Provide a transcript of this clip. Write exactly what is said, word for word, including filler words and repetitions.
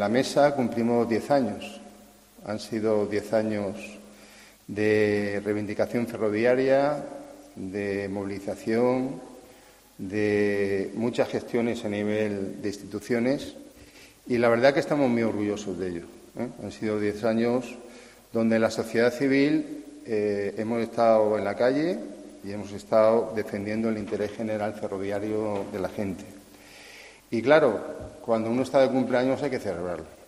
la mesa cumplimos diez años. Han sido diez años de reivindicación ferroviaria, de movilización, de muchas gestiones a nivel de instituciones y la verdad que estamos muy orgullosos de ello, ¿eh? Han sido diez años donde la sociedad civil eh, hemos estado en la calle y hemos estado defendiendo el interés general ferroviario de la gente. Y claro, cuando uno está de cumpleaños hay que celebrarlo.